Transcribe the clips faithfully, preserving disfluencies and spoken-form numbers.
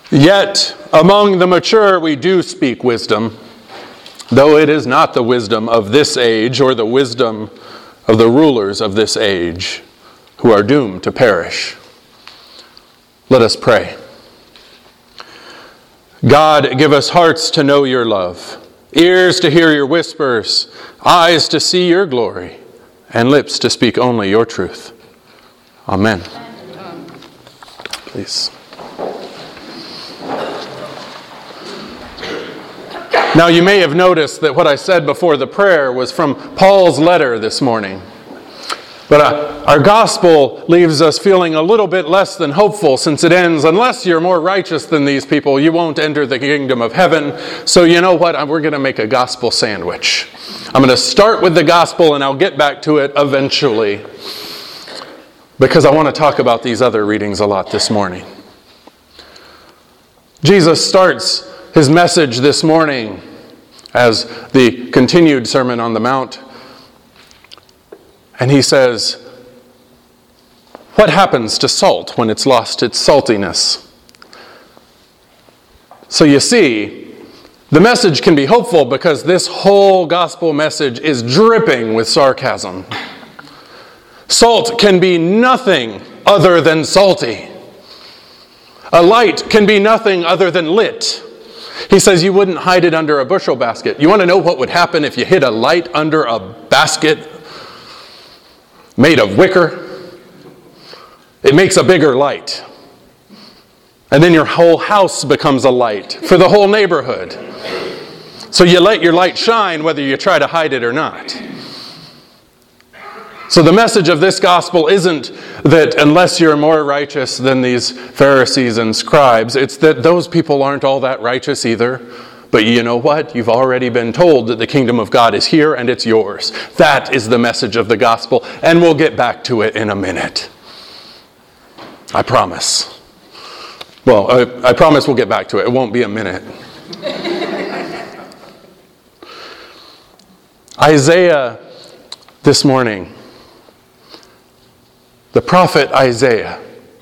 Yet among the mature we do speak wisdom, though it is not the wisdom of this age or the wisdom of the rulers of this age who are doomed to perish. Let us pray. God, give us hearts to know your love, ears to hear your whispers, eyes to see your glory, and lips to speak only your truth. Amen. Please. Now, you may have noticed that what I said before the prayer was from Paul's letter this morning. But uh, our gospel leaves us feeling a little bit less than hopeful, since it ends, unless you're more righteous than these people, you won't enter the kingdom of heaven. So you know what? We're going to make a gospel sandwich. I'm going to start with the gospel and I'll get back to it eventually, because I want to talk about these other readings a lot this morning. Jesus starts his message this morning as the continued Sermon on the Mount. And he says, what happens to salt when it's lost its saltiness? So you see, the message can be hopeful because this whole gospel message is dripping with sarcasm. Salt can be nothing other than salty. A light can be nothing other than lit. He says you wouldn't hide it under a bushel basket. You want to know what would happen if you hid a light under a basket made of wicker? It makes a bigger light. And then your whole house becomes a light for the whole neighborhood. So you let your light shine whether you try to hide it or not. So the message of this gospel isn't that unless you're more righteous than these Pharisees and scribes, it's that those people aren't all that righteous either. But you know what? You've already been told that the kingdom of God is here and it's yours. That is the message of the gospel, and we'll get back to it in a minute. I promise. Well, I, I promise we'll get back to it. It won't be a minute. Isaiah this morning. The prophet Isaiah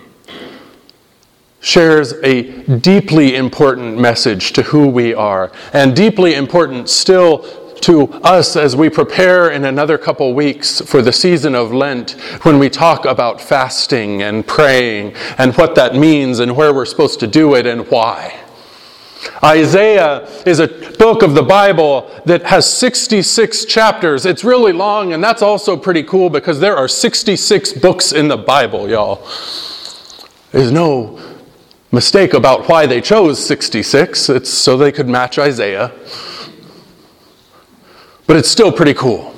shares a deeply important message to who we are, and deeply important still to us as we prepare in another couple weeks for the season of Lent, when we talk about fasting and praying and what that means and where we're supposed to do it and why. Isaiah is a book of the Bible that has sixty-six chapters. It's really long, and that's also pretty cool because there are sixty-six books in the Bible, y'all. There's no mistake about why they chose sixty-six. It's so they could match Isaiah. But it's still pretty cool.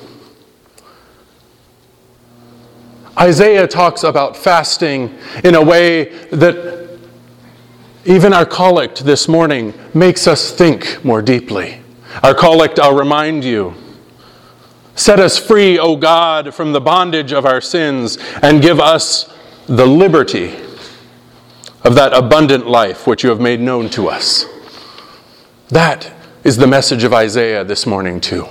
Isaiah talks about fasting in a way that even our collect this morning makes us think more deeply. Our collect, I'll remind you, set us free, O God, from the bondage of our sins, and give us the liberty of that abundant life which you have made known to us. That is the message of Isaiah this morning too.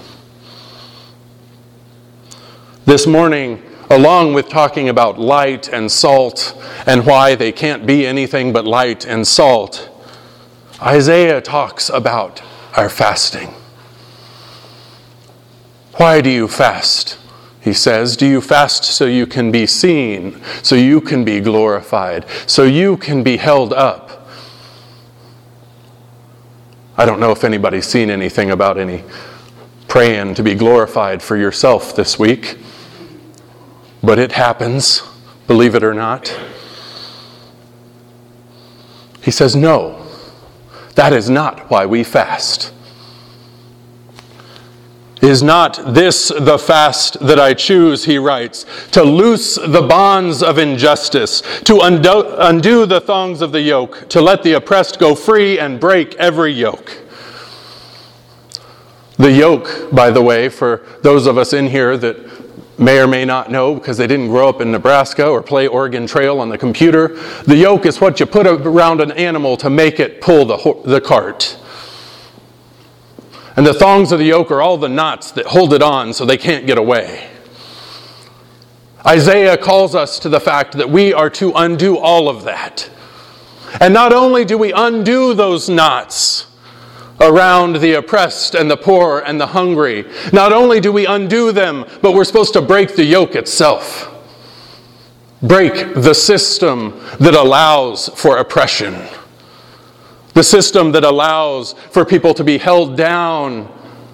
This morning, along with talking about light and salt and why they can't be anything but light and salt, Isaiah talks about our fasting. Why do you fast? He says, do you fast so you can be seen, so you can be glorified, so you can be held up? I don't know if anybody's seen anything about any praying to be glorified for yourself this week. But it happens, believe it or not. He says, no, that is not why we fast. Is not this the fast that I choose, he writes, to loose the bonds of injustice, to undo, undo the thongs of the yoke, to let the oppressed go free and break every yoke. The yoke, by the way, for those of us in here that may or may not know because they didn't grow up in Nebraska or play Oregon Trail on the computer, the yoke is what you put around an animal to make it pull the, the cart. And the thongs of the yoke are all the knots that hold it on so they can't get away. Isaiah calls us to the fact that we are to undo all of that. And not only do we undo those knots around the oppressed and the poor and the hungry, not only do we undo them, but we're supposed to break the yoke itself. Break the system that allows for oppression. The system that allows for people to be held down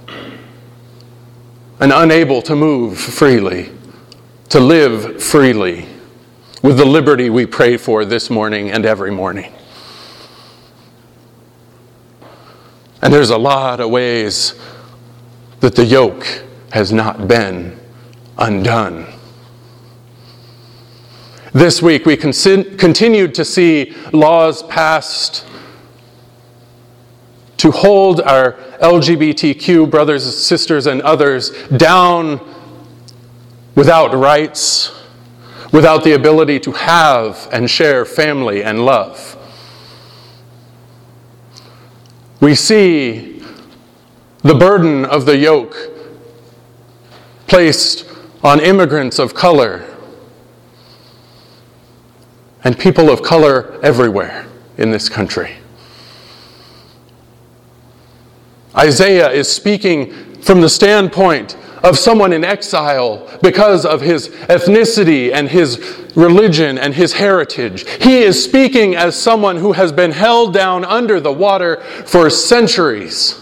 and unable to move freely, to live freely, with the liberty we pray for this morning and every morning. And there's a lot of ways that the yoke has not been undone. This week we con- continued to see laws passed to hold our L G B T Q brothers, sisters, and others down without rights, without the ability to have and share family and love. We see the burden of the yoke placed on immigrants of color and people of color everywhere in this country. Isaiah is speaking from the standpoint of someone in exile because of his ethnicity and his religion and his heritage. He is speaking as someone who has been held down under the water for centuries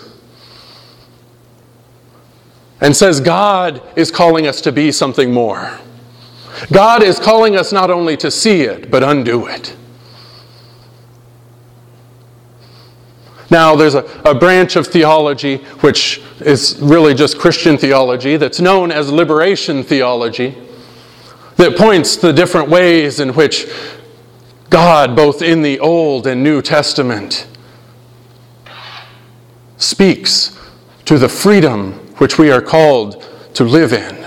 and says God is calling us to be something more. God is calling us not only to see it, but undo it. Now, there's a, a branch of theology, which is really just Christian theology, that's known as liberation theology, that points to the different ways in which God, both in the Old and New Testament, speaks to the freedom which we are called to live in.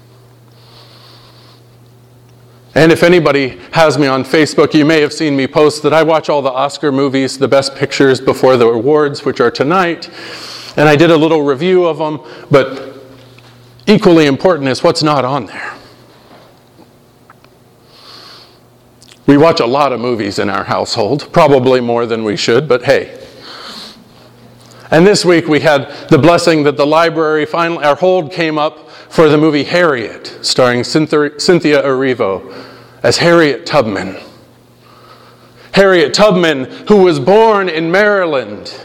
And if anybody has me on Facebook, you may have seen me post that I watch all the Oscar movies, the best pictures before the awards, which are tonight. And I did a little review of them, but equally important is what's not on there. We watch a lot of movies in our household, probably more than we should, but hey. And this week we had the blessing that the library finally, our hold came up for the movie Harriet, starring Cynthia Erivo as Harriet Tubman. Harriet Tubman, who was born in Maryland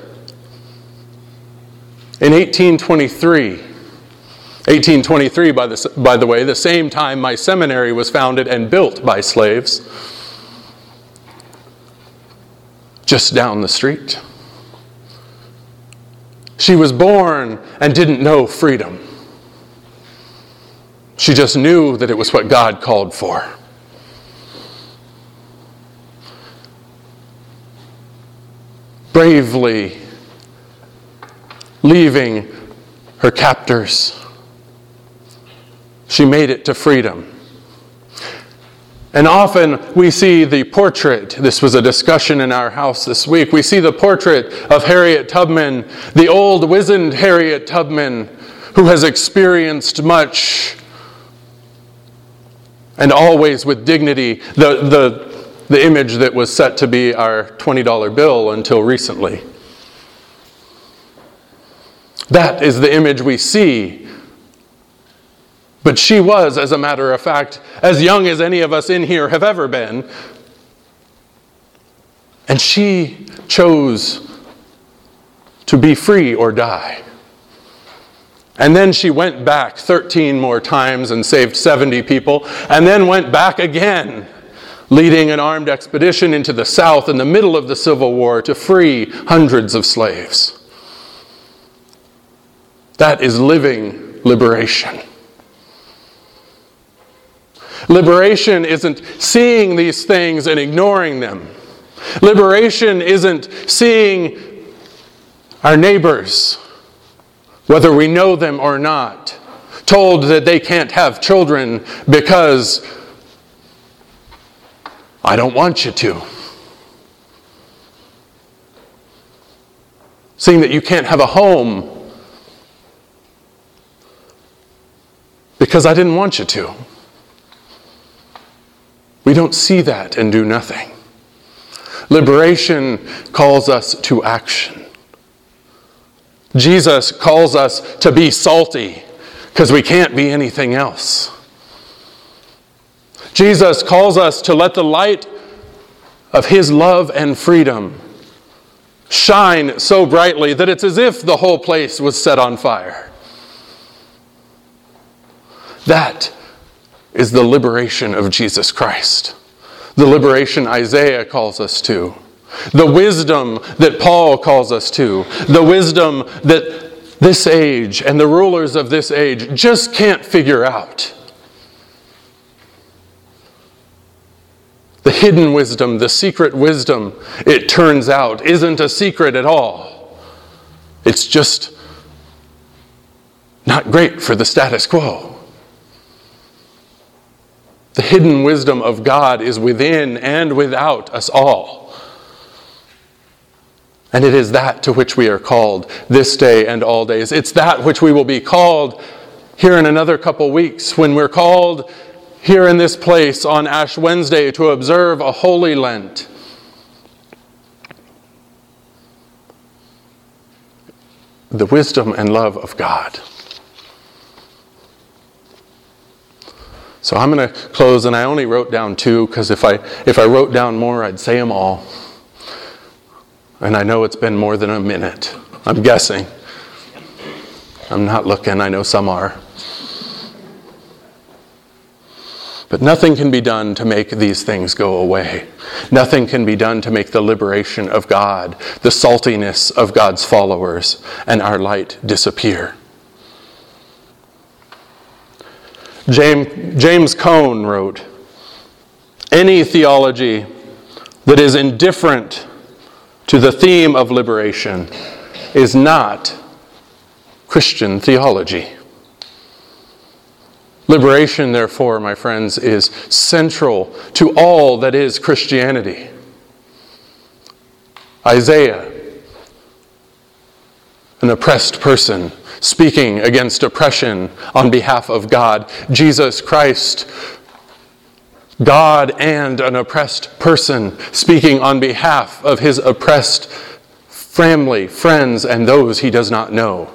in eighteen twenty-three. eighteen twenty-three, by the, by the way, the same time my seminary was founded and built by slaves, just down the street. She was born and didn't know freedom. She just knew that it was what God called for. Bravely leaving her captors, she made it to freedom. And often we see the portrait, this was a discussion in our house this week, we see the portrait of Harriet Tubman, the old wizened Harriet Tubman, who has experienced much and always with dignity, the, the, the image that was set to be our twenty dollar bill until recently. That is the image we see. But she was, as a matter of fact, as young as any of us in here have ever been. And she chose to be free or die. And then she went back thirteen more times and saved seventy people, and then went back again, leading an armed expedition into the South in the middle of the Civil War to free hundreds of slaves. That is living liberation. Liberation isn't seeing these things and ignoring them. Liberation isn't seeing our neighbors, whether we know them or not, told that they can't have children because I don't want you to. Seeing that you can't have a home because I didn't want you to. We don't see that and do nothing. Liberation calls us to action. Jesus calls us to be salty because we can't be anything else. Jesus calls us to let the light of his love and freedom shine so brightly that it's as if the whole place was set on fire. That is the liberation of Jesus Christ. The liberation Isaiah calls us to. The wisdom that Paul calls us to. The wisdom that this age and the rulers of this age just can't figure out. The hidden wisdom, the secret wisdom, it turns out, isn't a secret at all. It's just not great for the status quo. The hidden wisdom of God is within and without us all. And it is that to which we are called this day and all days. It's that which we will be called here in another couple weeks when we're called here in this place on Ash Wednesday to observe a Holy Lent. The wisdom and love of God. So I'm going to close, and I only wrote down two because if I if I wrote down more, I'd say them all. And I know it's been more than a minute. I'm guessing. I'm not looking. I know some are. But nothing can be done to make these things go away. Nothing can be done to make the liberation of God, the saltiness of God's followers, and our light disappear. James, James Cone wrote, "Any theology that is indifferent to the theme of liberation is not Christian theology." Liberation, therefore, my friends, is central to all that is Christianity. Isaiah, an oppressed person, speaking against oppression on behalf of God. Jesus Christ, God and an oppressed person, speaking on behalf of his oppressed family, friends, and those he does not know.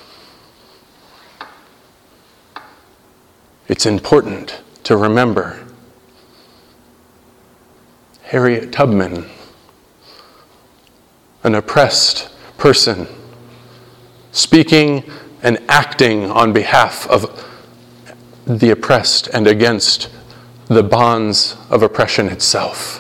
It's important to remember Harriet Tubman, an oppressed person, speaking and acting on behalf of the oppressed and against the bonds of oppression itself.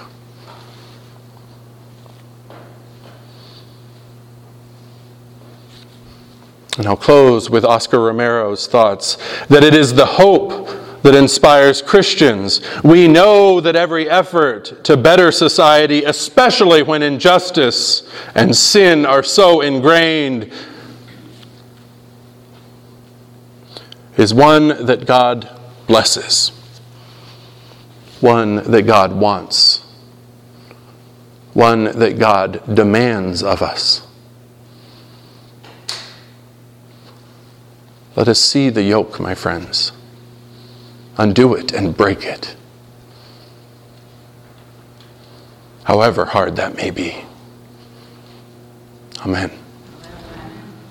And I'll close with Oscar Romero's thoughts that it is the hope that inspires Christians. We know that every effort to better society, especially when injustice and sin are so ingrained, is one that God blesses, one that God wants, one that God demands of us. Let us see the yoke, my friends. Undo it and break it, however hard that may be. Amen.